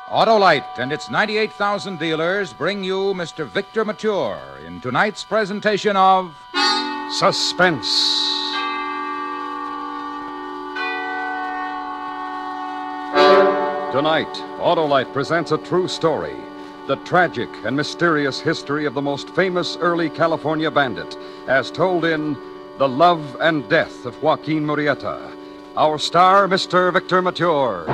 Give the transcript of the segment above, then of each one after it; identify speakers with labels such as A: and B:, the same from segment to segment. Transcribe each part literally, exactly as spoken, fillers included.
A: Autolite and its ninety-eight thousand dealers bring you Mister Victor Mature in tonight's presentation of
B: Suspense. Tonight, Autolite presents a true story, the tragic and mysterious history of the most famous early California bandit, as told in The Love and Death of Joaquin Murrieta. Our star, Mister Victor Mature.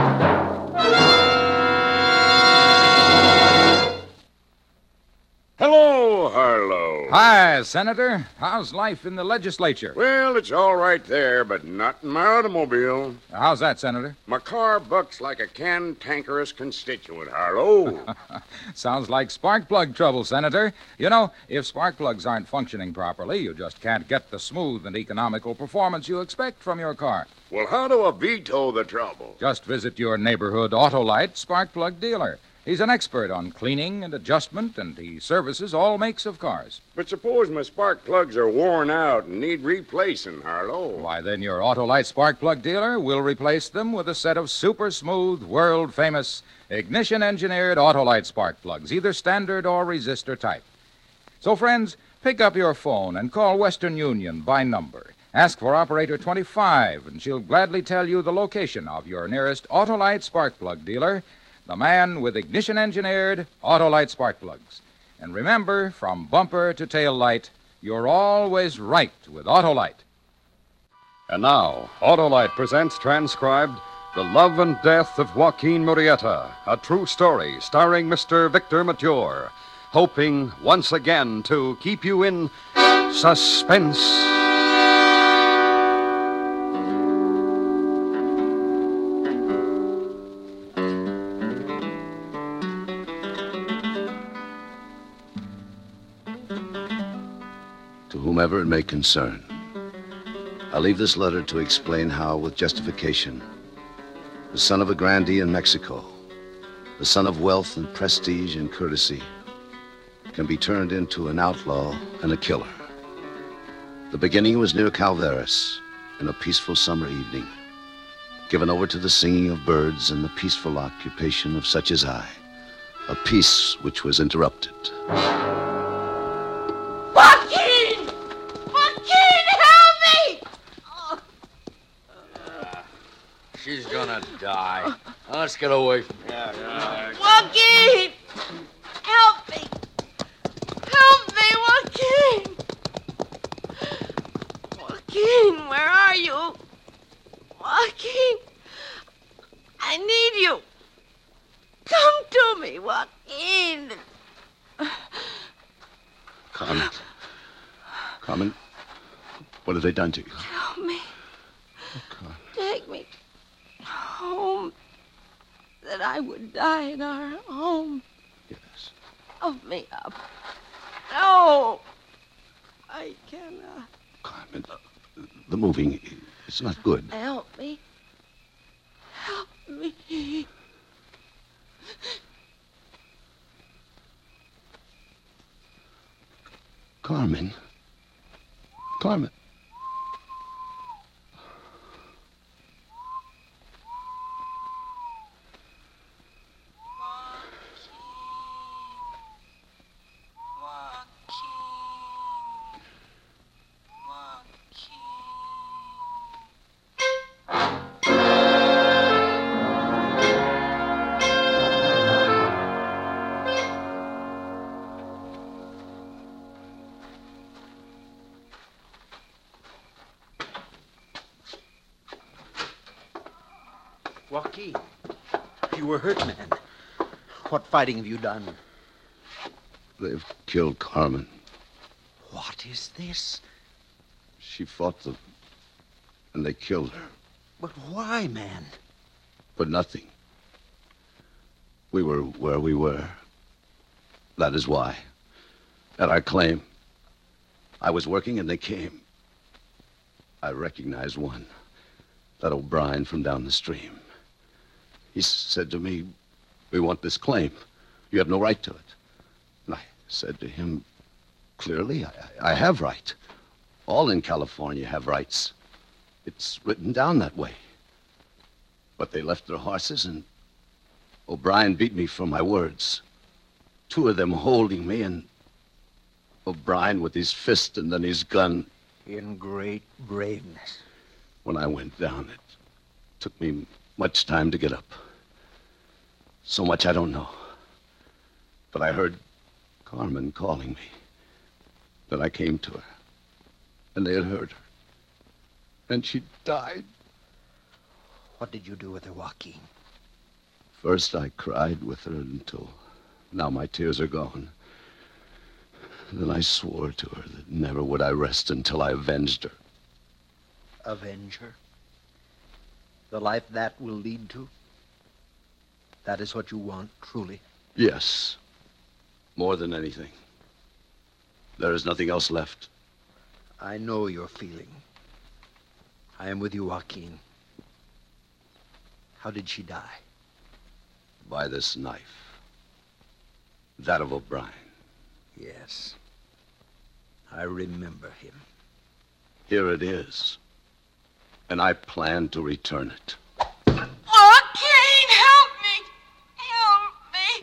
C: Hello, Harlow.
A: Hi, Senator. How's life in the legislature?
C: Well, it's all right there, but not in my automobile.
A: How's that, Senator?
C: My car bucks like a cantankerous constituent, Harlow.
A: Sounds like spark plug trouble, Senator. You know, if spark plugs aren't functioning properly, you just can't get the smooth and economical performance you expect from your car.
C: Well, how do I veto the trouble?
A: Just visit your neighborhood Autolite spark plug dealer. He's an expert on cleaning and adjustment, and he services all makes of cars.
C: But suppose my spark plugs are worn out and need replacing, Harlow.
A: Why, then your Autolite spark plug dealer will replace them with a set of super smooth, world-famous, ignition-engineered Autolite spark plugs, either standard or resistor type. So, friends, pick up your phone and call Western Union by number. Ask for operator twenty-five, and she'll gladly tell you the location of your nearest Autolite spark plug dealer, the man with ignition-engineered Autolite spark plugs. And remember, from bumper to tail light, you're always right with Autolite.
B: And now, Autolite presents transcribed The Love and Death of Joaquin Murrieta, a true story starring Mister Victor Mature, hoping once again to keep you in suspense.
D: To whomever it may concern, I leave this letter to explain how, with justification, the son of a grandee in Mexico, the son of wealth and prestige and courtesy, can be turned into an outlaw and a killer. The beginning was near Calveras, in a peaceful summer evening, given over to the singing of birds and the peaceful occupation of such as I, a peace which was interrupted.
E: She's gonna die. Now, let's get away from here. Yeah, yeah.
F: Joaquin! Help me! Help me, Joaquin! Joaquin, where are you? Joaquin! I need you. Come to me, Joaquin.
D: Carmen. Carmen, what have they done to you?
F: Help me.
D: Oh, Carmen.
F: Take me home, that I would die in our home.
D: Yes.
F: Help me up. No, I cannot.
D: Carmen, uh, the moving is not good.
F: Help me. Help me.
D: Carmen. Carmen.
G: Joaquin, you were hurt, man. What fighting have you done?
D: They've killed Carmen.
G: What is this?
D: She fought them, and they killed her.
G: But why, man?
D: For nothing. We were where we were. That is why. At our claim. I was working, and they came. I recognized one. That O'Brien from down the stream. He said to me, "We want this claim. You have no right to it." And I said to him, "Clearly, I, I have right. All in California have rights. It's written down that way." But they left their horses and O'Brien beat me for my words. Two of them holding me, and O'Brien with his fist and then his gun.
G: In great braveness.
D: When I went down, it took me much time to get up. So much I don't know. But I heard Carmen calling me. Then I came to her, and they had hurt her. And she died.
G: What did you do with her, Joaquin?
D: First, I cried with her until now my tears are gone. Then I swore to her that never would I rest until I avenged her.
G: Avenge her? The life that will lead to? That is what you want, truly?
D: Yes. More than anything. There is nothing else left.
G: I know your feeling. I am with you, Joaquin. How did she die?
D: By this knife. That of O'Brien.
G: Yes. I remember him.
D: Here it is. And I plan to return it.
F: Joaquin, help me! Help me!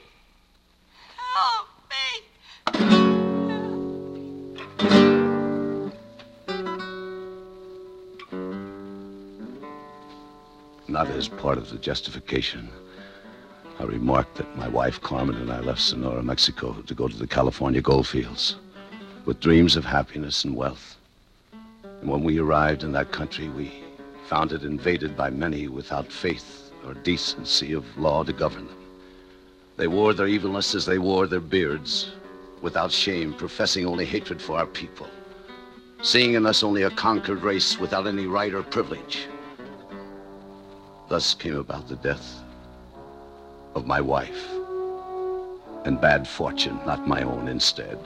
F: Help me!
D: Not as part of the justification. I remarked that my wife, Carmen, and I left Sonora, Mexico to go to the California goldfields with dreams of happiness and wealth. And when we arrived in that country, we found it invaded by many without faith or decency of law to govern them. They wore their evilness as they wore their beards, without shame, professing only hatred for our people, seeing in us only a conquered race without any right or privilege. Thus came about the death of my wife, and bad fortune, not my own, instead.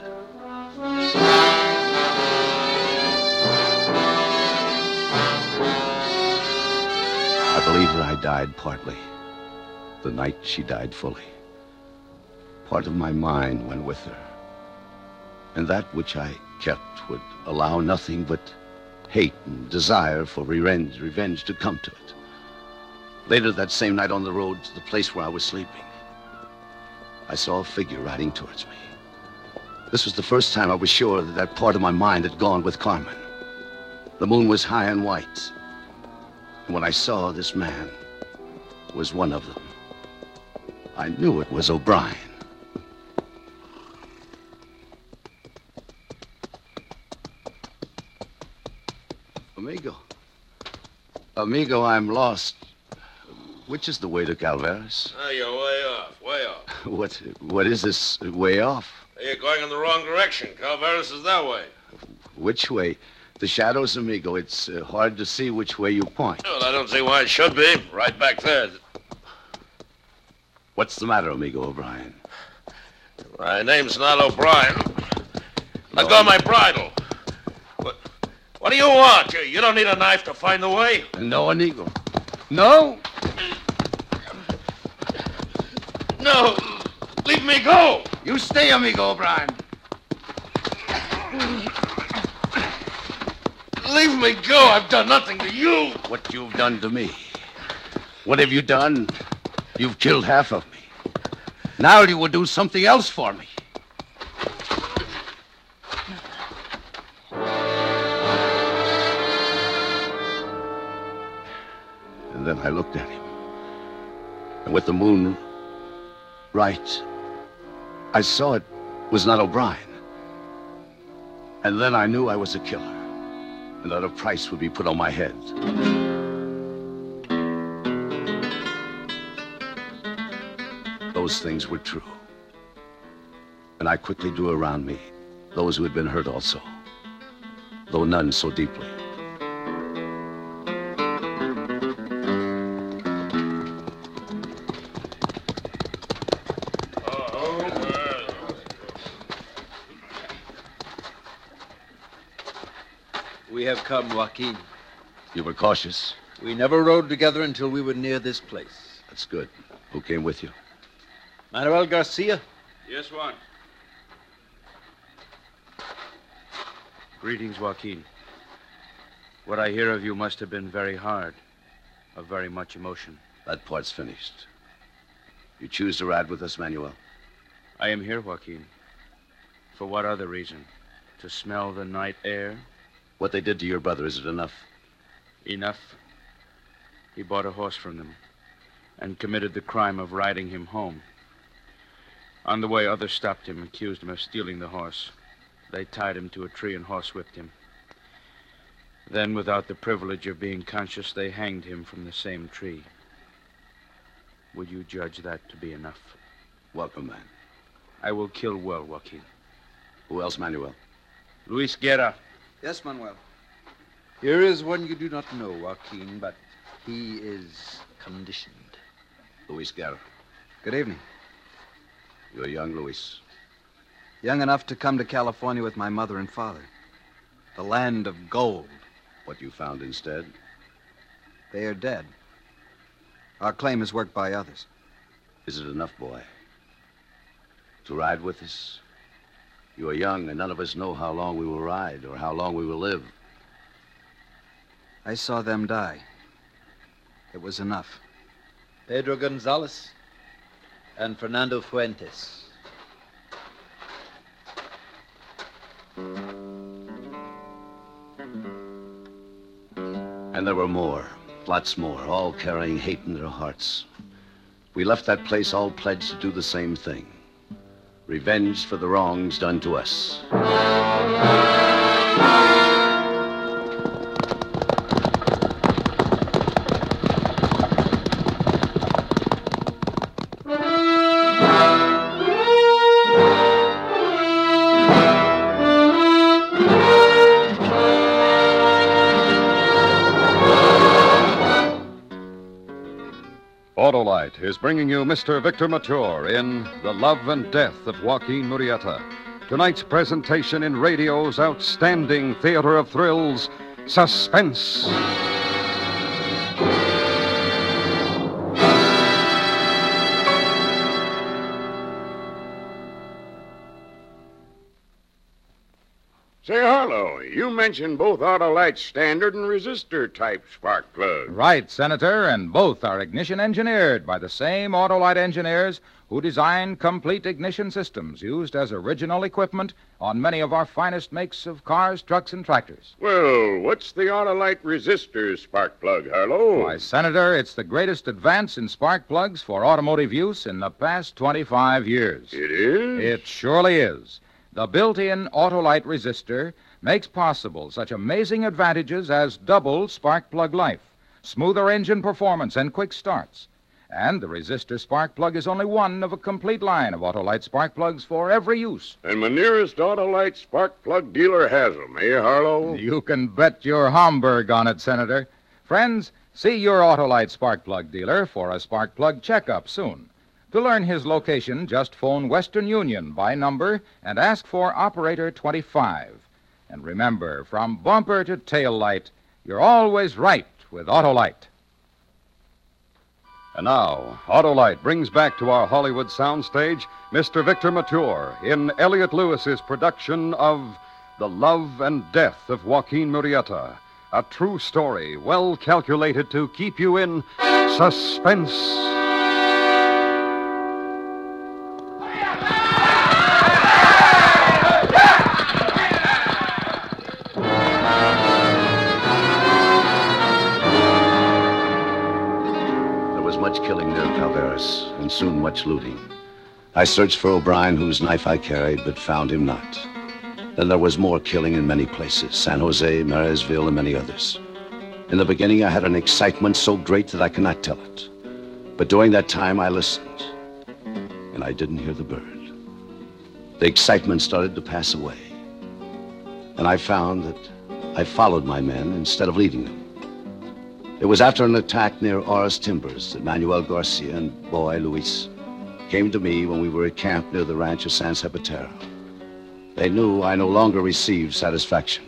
D: I believe that I died partly the night she died fully. Part of my mind went with her, and that which I kept would allow nothing but hate and desire for revenge, revenge to come to it. Later that same night on the road to the place where I was sleeping, I saw a figure riding towards me. This was the first time I was sure that that part of my mind had gone with Carmen. The moon was high and white. And when I saw this man was one of them, I knew it was O'Brien. Amigo. Amigo, I'm lost. Which is the way to Calveras?
C: Oh, you're way off, way off.
D: What, what is this way off?
C: You're going in the wrong direction. Calveras is that way.
D: Which way? The shadows, amigo. It's uh, hard to see which way you point.
C: Well, I don't see why it should be. Right back there.
D: What's the matter, amigo O'Brien?
C: My name's not O'Brien. Let
D: No.
C: go of my bridle. What, what do you want? You, you don't need a knife to find the way.
D: No, amigo. No!
C: No, leave me go.
D: You stay, amigo O'Brien.
C: Leave me go. I've done nothing to you.
D: What you've done to me. What have you done? You've killed half of me. Now you will do something else for me. And then I looked at him. And with the moon right, I saw it was not O'Brien. And then I knew I was a killer, and that a price would be put on my head. Those things were true. And I quickly drew around me those who had been hurt also, though none so deeply.
G: We have come, Joaquin.
D: You were cautious.
G: We never rode together until we were near this place.
D: That's good. Who came with you?
G: Manuel Garcia.
C: Yes, one.
H: Greetings, Joaquin. What I hear of you must have been very hard, of very much emotion.
D: That part's finished. You choose to ride with us, Manuel?
H: I am here, Joaquin. For what other reason? To smell the night air?
D: What they did to your brother, is it enough?
H: Enough. He bought a horse from them and committed the crime of riding him home. On the way, others stopped him, accused him of stealing the horse. They tied him to a tree and horsewhipped him. Then, without the privilege of being conscious, they hanged him from the same tree. Would you judge that to be enough?
D: Welcome, man.
H: I will kill well, Joaquin.
D: Who else, Manuel?
H: Luis Guerra.
G: Yes, Manuel. Here is one you do not know, Joaquin, but he is conditioned.
D: Luis Guerra.
G: Good evening.
D: You're young, Luis.
G: Young enough to come to California with my mother and father. The land of gold.
D: What you found instead?
G: They are dead. Our claim is worked by others.
D: Is it enough, boy? To ride with us? You are young, and none of us know how long we will ride or how long we will live.
G: I saw them die. It was enough. Pedro Gonzalez and Fernando Fuentes.
D: And there were more, lots more, all carrying hate in their hearts. We left that place all pledged to do the same thing. Revenge for the wrongs done to us.
B: Autolite is bringing you Mister Victor Mature in The Love and Death of Joaquin Murrieta. Tonight's presentation in radio's outstanding theater of thrills, Suspense.
C: Say, Harlow, you mentioned both Autolite standard and resistor type spark plugs.
A: Right, Senator, and both are ignition engineered by the same Autolite engineers who designed complete ignition systems used as original equipment on many of our finest makes of cars, trucks, and tractors.
C: Well, what's the Autolite resistor spark plug, Harlow?
A: Why, Senator, it's the greatest advance in spark plugs for automotive use in the past twenty-five years.
C: It is?
A: It surely is. The built-in Autolite resistor makes possible such amazing advantages as double spark plug life, smoother engine performance, and quick starts. And the resistor spark plug is only one of a complete line of Autolite spark plugs for every use.
C: And my nearest Autolite spark plug dealer has them, eh, Harlow?
A: You can bet your Homburg on it, Senator. Friends, see your Autolite spark plug dealer for a spark plug checkup soon. To learn his location, just phone Western Union by number and ask for Operator twenty-five. And remember, from bumper to tail light, you're always right with Autolite.
B: And now, Autolite brings back to our Hollywood soundstage Mister Victor Mature in Elliot Lewis's production of The Love and Death of Joaquin Murrieta, a true story well calculated to keep you in suspense.
D: Much killing near Calveras, and soon much looting. I searched for O'Brien, whose knife I carried, but found him not. Then there was more killing in many places, San Jose, Marysville, and many others. In the beginning, I had an excitement so great that I cannot tell it. But during that time, I listened, and I didn't hear the bird. The excitement started to pass away, and I found that I followed my men instead of leading them. It was after an attack near Oris Timbers that Manuel Garcia and boy Luis came to me when we were at camp near the ranch of San Zapatero. They knew I no longer received satisfaction.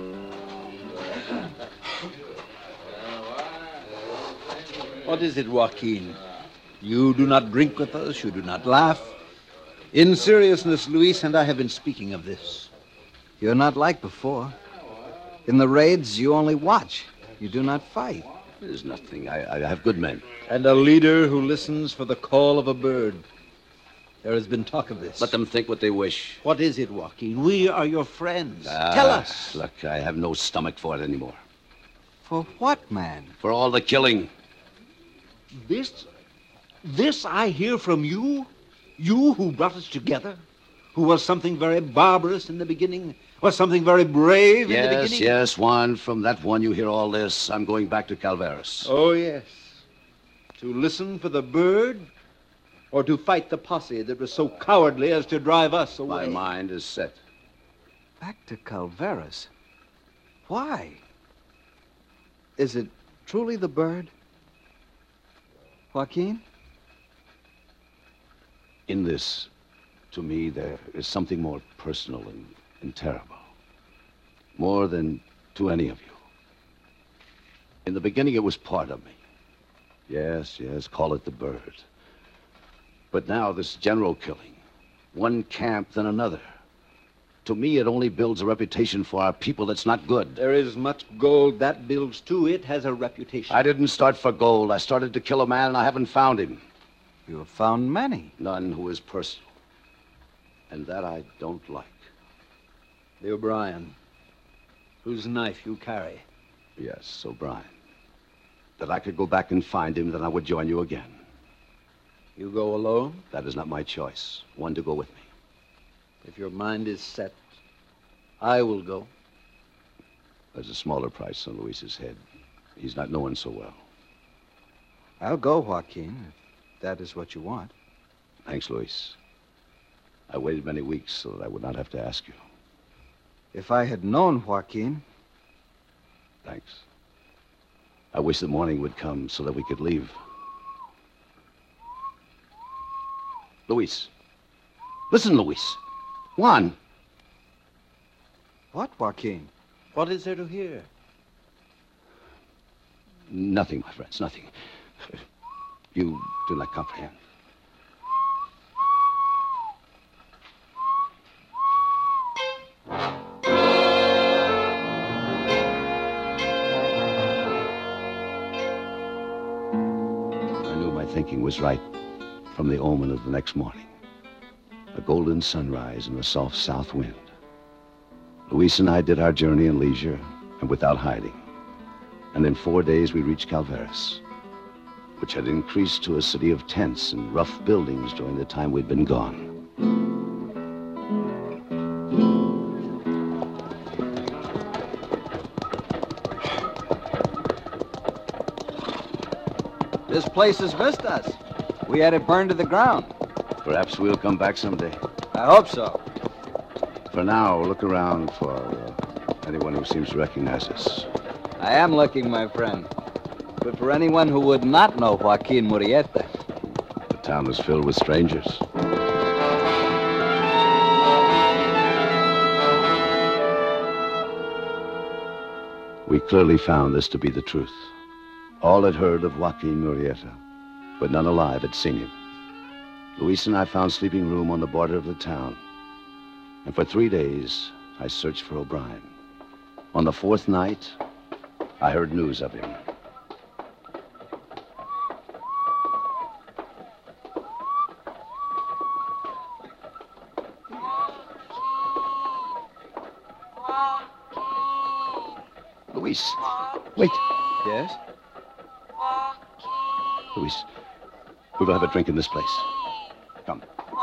G: What is it, Joaquin? You do not drink with us, you do not laugh. In seriousness, Luis and I have been speaking of this. You're not like before. In the raids, you only watch. You do not fight.
D: There's nothing. I, I have good men.
G: And a leader who listens for the call of a bird. There has been talk of this.
D: Let them think what they wish.
G: What is it, Joaquin? We are your friends.
D: Ah,
G: Tell us.
D: Look, I have no stomach for it anymore.
G: For what, man?
D: For all the killing.
G: This... This I hear from you? You who brought us together? Who was something very barbarous in the beginning? Was something very brave
D: yes,
G: in the beginning?
D: Yes, yes, Juan. From that one you hear all this. I'm going back to Calveras.
G: Oh, yes. To listen for the bird? Or to fight the posse that was so cowardly as to drive us away?
D: My mind is set.
G: Back to Calveras? Why? Is it truly the bird? Joaquin?
D: In this, to me, there is something more personal and, and terrible. More than to any of you. In the beginning, it was part of me. Yes, yes, call it the bird. But now, this general killing, one camp, then another. To me, it only builds a reputation for our people that's not good.
G: There is much gold that builds, too. It has a reputation.
D: I didn't start for gold. I started to kill a man, and I haven't found him.
G: You have found many.
D: None who is personal. And that I don't like.
G: The O'Brien, whose knife you carry.
D: Yes, O'Brien. That I could go back and find him, then I would join you again.
G: You go alone?
D: That is not my choice. One to go with me.
G: If your mind is set, I will go.
D: There's a smaller price on Luis's head. He's not known so well.
G: I'll go, Joaquin, if that is what you want.
D: Thanks, Luis. I waited many weeks so that I would not have to ask you.
G: If I had known, Joaquin.
D: Thanks. I wish the morning would come so that we could leave. Luis. Listen, Luis. Juan.
G: What, Joaquin? What is there to hear?
D: Nothing, my friends, nothing. You do not comprehend. I knew my thinking was right from the omen of the next morning. A golden sunrise and a soft south wind. Luis and I did our journey in leisure and without hiding. And in four days we reached Calveras, which had increased to a city of tents and rough buildings during the time we'd been gone.
G: This place has missed us. We had it burned to the ground.
D: Perhaps we'll come back someday.
G: I hope so.
D: For now, look around for uh, anyone who seems to recognize us.
G: I am looking, my friend. But for anyone who would not know Joaquin Murrieta.
D: The town is filled with strangers. We clearly found this to be the truth. All had heard of Joaquin Murrieta, but none alive had seen him. Luis and I found sleeping room on the border of the town. And for three days, I searched for O'Brien. On the fourth night, I heard news of him. Luis, wait.
G: Yes?
D: Luis, we will have a drink in this place. Come.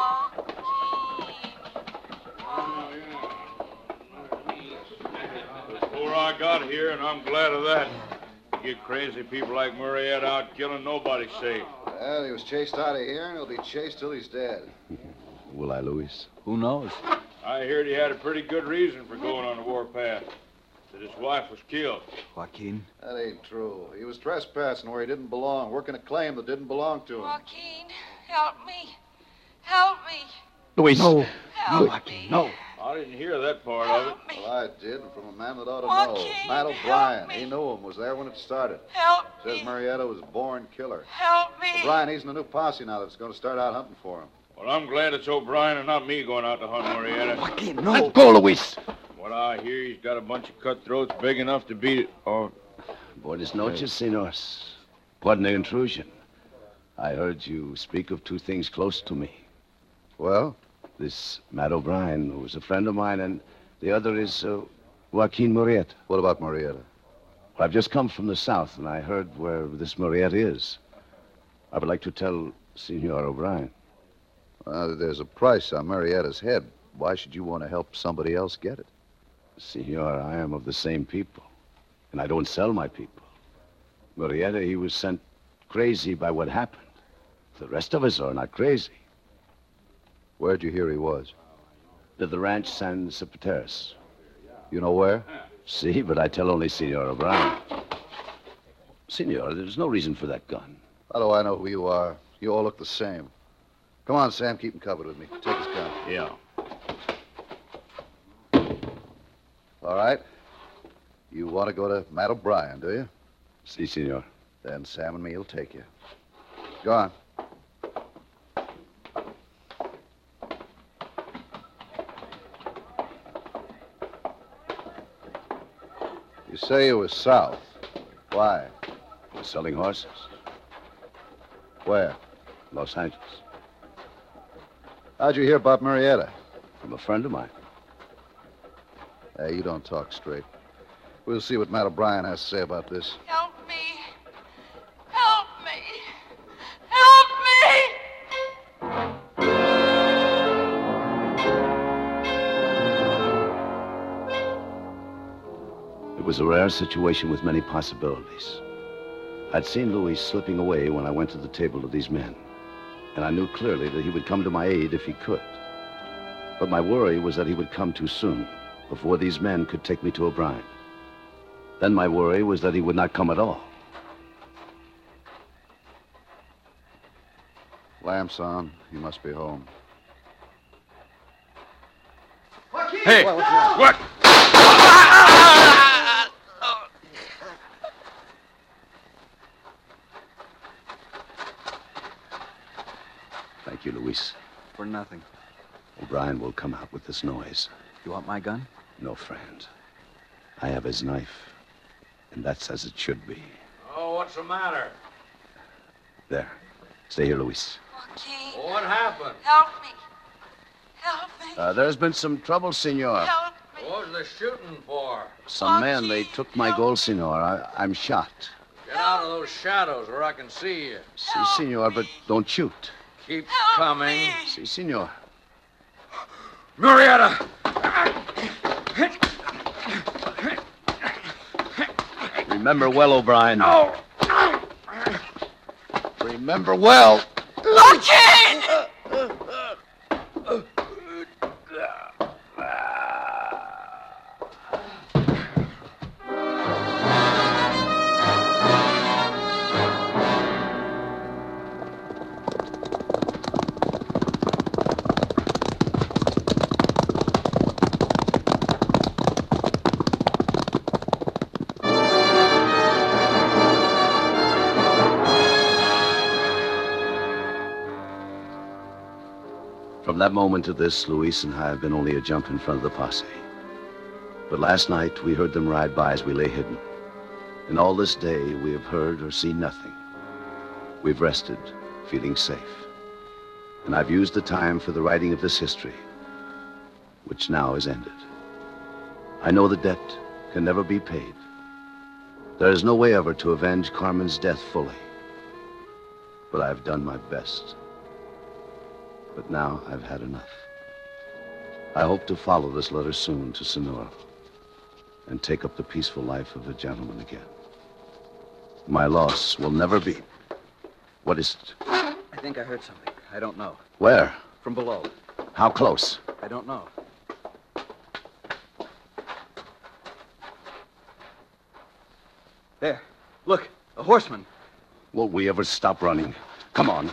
I: Before I got here, and I'm glad of that. You get crazy people like Murrieta out killing, nobody's safe.
J: Well, he was chased out of here, and he'll be chased till he's dead.
D: Will I, Luis?
G: Who knows?
I: I heard he had a pretty good reason for going on the warpath. That his wife was killed.
G: Joaquin?
J: That ain't true. He was trespassing where he didn't belong, working a claim that didn't belong to him.
F: Joaquin, help me. Help me.
D: Luis.
G: No.
F: Help
G: no,
F: me.
G: No.
I: I didn't hear that part of it.
F: Help me.
J: Well, I did, and from a man that ought to
F: Joaquin,
J: know. Matt
F: help
J: O'Brien.
F: me.
J: He knew him, was there when it started.
F: Help
J: Says
F: me.
J: Murrieta was a born killer.
F: Help me.
J: O'Brien, he's in a new posse now that's going to start out hunting for him.
I: Well, I'm glad it's O'Brien and not me going out to hunt Murrieta.
G: Joaquin, no.
D: Let go, Luis.
I: What I hear, he's got a bunch of cutthroats big enough to beat it. Or
D: Buenas noches, senors. Pardon the intrusion. I heard you speak of two things close to me.
J: Well?
D: This Matt O'Brien, who's a friend of mine, and the other is uh, Joaquin Murrieta.
J: What about Murrieta?
D: Well, I've just come from the south, and I heard where this Murrieta is. I would like to tell Senor O'Brien.
J: Uh, there's a price on Murrieta's head. Why should you want to help somebody else get it?
D: Senor, I am of the same people, and I don't sell my people. Murrieta, he was sent crazy by what happened. The rest of us are not crazy.
J: Where'd you hear he was?
D: To the ranch San Cipateras.
J: You know where?
D: See, but I tell only Senor O'Brien. Senor, there's no reason for that gun.
J: How do I know who you are? You all look the same. Come on, Sam, keep him covered with me. Take his gun.
D: Yeah.
J: All right. You want to go to Matt O'Brien, do you?
D: Si, senor.
J: Then Sam and me will take you. Go on. You say you were south. Why?
D: We're selling horses.
J: Where?
D: Los Angeles.
J: How'd you hear about Murrieta?
D: From a friend of mine.
J: Hey, you don't talk straight. We'll see what Matt O'Brien has to say about this.
F: Help me. Help me. Help me.
D: It was a rare situation with many possibilities. I'd seen Luis slipping away when I went to the table of these men, and I knew clearly that he would come to my aid if he could. But my worry was that he would come too soon, before these men could take me to O'Brien. Then my worry was that he would not come at all.
J: Lamps on. You must be home.
H: Hey, what?
D: Thank you, Luis.
K: For nothing.
D: O'Brien will come out with this noise.
K: You want my gun?
D: No, friend. I have his knife, and that's as it should be.
E: Oh, what's the matter?
D: There. Stay here, Luis.
F: Joaquin.
E: Well, what happened?
F: Help me. Help me.
D: Uh, there's been some trouble, senor.
F: Help me.
E: What was the shooting for?
D: Some men, they took my gold, senor. I, I'm shot.
E: Get out of those shadows where I can see you.
D: Si, senor, but don't shoot.
E: Keep
F: Help
E: coming.
F: me.
D: Si, senor.
H: Murrieta!
D: Remember well, O'Brien.
H: No!
D: Remember well.
F: Joaquin!
D: From that moment to this, Luis and I have been only a jump in front of the posse. But last night, we heard them ride by as we lay hidden. And all this day, we have heard or seen nothing. We've rested, feeling safe. And I've used the time for the writing of this history, which now is ended. I know the debt can never be paid. There is no way ever to avenge Carmen's death fully. But I've done my best. But now I've had enough. I hope to follow this letter soon to Sonora and take up the peaceful life of a gentleman again. My loss will never be. What is it?
K: I think I heard something. I don't know.
D: Where?
K: From below.
D: How close?
K: I don't know. There. Look, a horseman.
D: Will we ever stop running? Come on.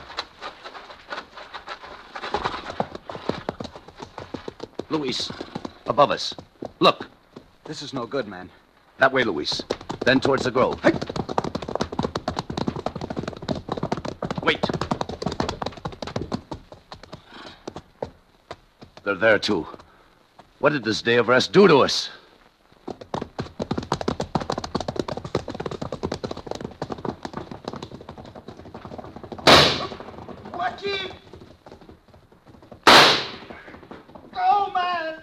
D: Luis, above us. Look.
K: This is no good, man.
D: That way, Luis. Then towards the grove. Hey. Wait. They're there, too. What did this day of rest do to us?
L: Chief! Go, man!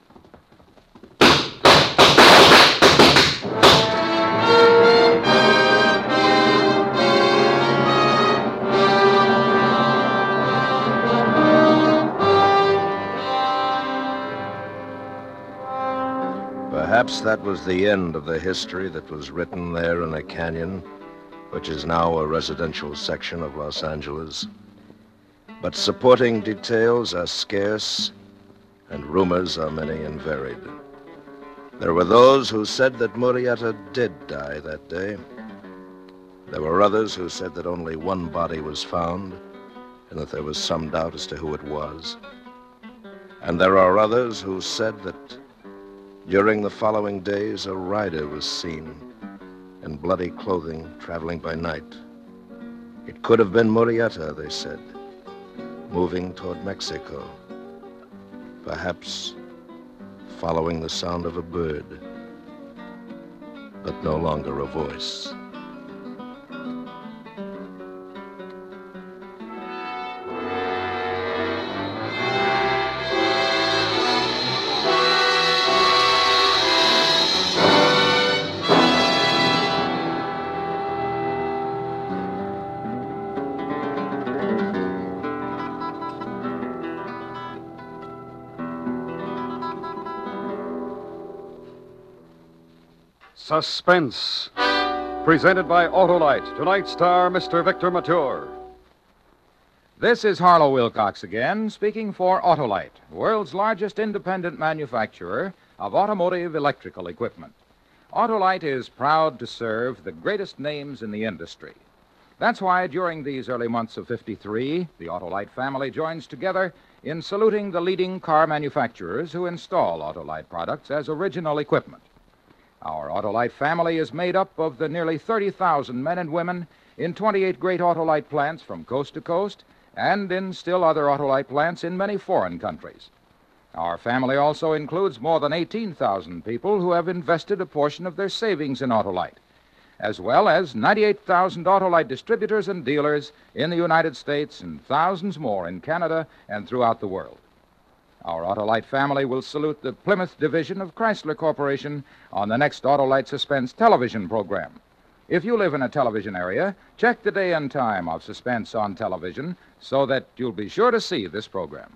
M: Perhaps that was the end of the history that was written there in a canyon, which is now a residential section of Los Angeles. But supporting details are scarce, and rumors are many and varied. There were those who said that Murrieta did die that day. There were others who said that only one body was found, and that there was some doubt as to who it was. And there are others who said that during the following days, a rider was seen in bloody clothing traveling by night. It could have been Murrieta, they said, moving toward Mexico, perhaps following the sound of a bird, but no longer a voice.
B: Suspense, presented by Autolite. Tonight's star, Mister Victor Mature.
A: This is Harlow Wilcox again, speaking for Autolite, the world's largest independent manufacturer of automotive electrical equipment. Autolite is proud to serve the greatest names in the industry. That's why during these early months of fifty-three, the Autolite family joins together in saluting the leading car manufacturers who install Autolite products as original equipment. Our Autolite family is made up of the nearly thirty thousand men and women in twenty-eight great Autolite plants from coast to coast and in still other Autolite plants in many foreign countries. Our family also includes more than eighteen thousand people who have invested a portion of their savings in Autolite, as well as ninety-eight thousand Autolite distributors and dealers in the United States and thousands more in Canada and throughout the world. Our Autolite family will salute the Plymouth division of Chrysler Corporation on the next Autolite Suspense television program. If you live in a television area, check the day and time of Suspense on television so that you'll be sure to see this program.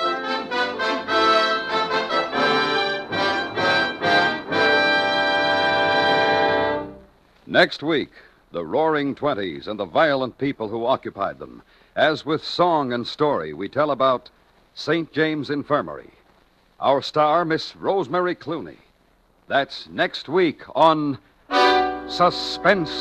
B: Next week, the Roaring Twenties and the violent people who occupied them. As with song and story, we tell about Saint James Infirmary. Our star, Miss Rosemary Clooney. That's next week on Suspense.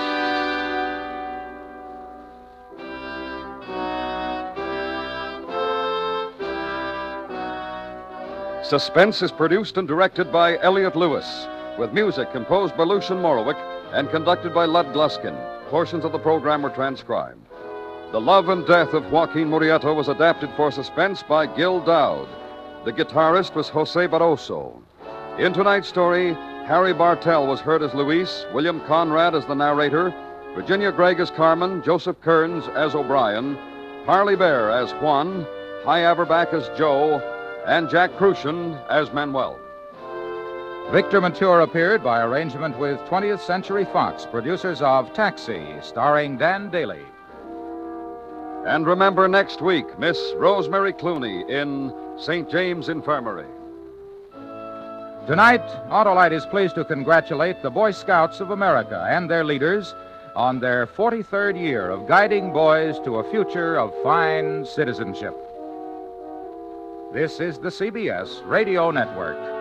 B: Suspense is produced and directed by Elliot Lewis, with music composed by Lucian Morowick and conducted by Lud Gluskin. Portions of the program were transcribed. The Love and Death of Joaquin Murrieta was adapted for Suspense by Gil Dowd. The guitarist was Jose Barroso. In tonight's story, Harry Bartell was heard as Luis, William Conrad as the narrator, Virginia Gregg as Carmen, Joseph Kearns as O'Brien, Harley Bear as Juan, Hy Averback as Joe, and Jack Crucian as Manuel.
A: Victor Mature appeared by arrangement with twentieth Century Fox, producers of Taxi, starring Dan Daly.
B: And remember next week, Miss Rosemary Clooney in Saint James Infirmary.
A: Tonight, Autolite is pleased to congratulate the Boy Scouts of America and their leaders on their forty-third year of guiding boys to a future of fine citizenship. This is the C B S Radio Network.